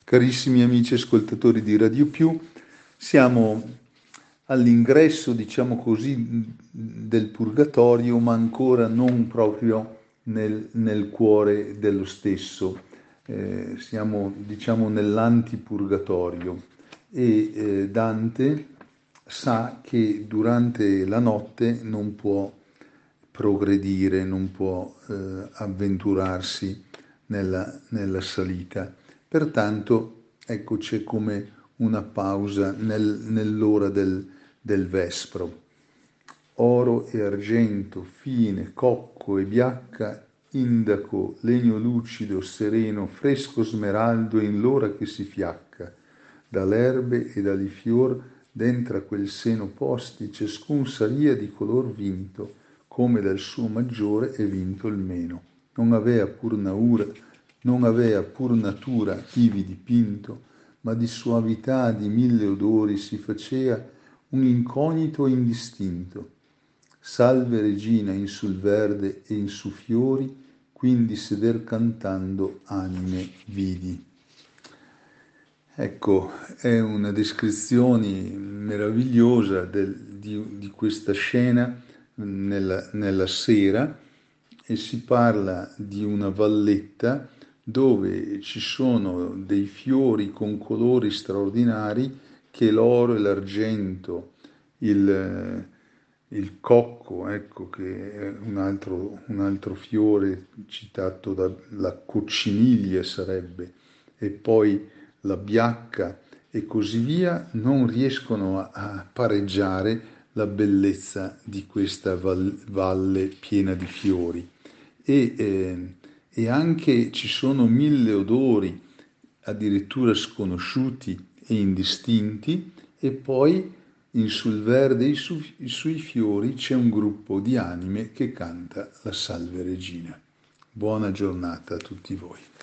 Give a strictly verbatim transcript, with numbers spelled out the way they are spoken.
Carissimi amici ascoltatori di Radio Più, siamo all'ingresso, diciamo così, del Purgatorio, ma ancora non proprio nel, nel cuore dello stesso. Eh, siamo, diciamo, nell'antipurgatorio e eh, Dante sa che durante la notte non può progredire, non può eh, avventurarsi nella, nella salita. Pertanto, ecco, c'è come una pausa nel, nell'ora del, del vespro. Oro e argento, fine, cocco e biacca, indaco, legno lucido, sereno, fresco smeraldo in l'ora che si fiacca. Dall'erbe e dagli fior, dentro a quel seno posti, ciascun saria di color vinto, come dal suo maggiore è vinto il meno. Non avea pur naura, non avea pur natura ivi dipinto, ma di soavità di mille odori si facea un incognito e indistinto. Salve regina in sul verde e in su fiori, quindi seder cantando anime vidi. Ecco, è una descrizione meravigliosa del, di, di questa scena nella, nella sera, e si parla di una valletta dove ci sono dei fiori con colori straordinari che l'oro e l'argento, il, il cocco, ecco, che è un altro, un altro fiore citato dalla cocciniglia sarebbe, e poi la biacca e così via, non riescono a, a pareggiare la bellezza di questa val, valle piena di fiori. E, eh, e anche ci sono mille odori, addirittura sconosciuti e indistinti, e poi in sul verde e su, sui fiori c'è un gruppo di anime che canta la Salve Regina. Buona giornata a tutti voi.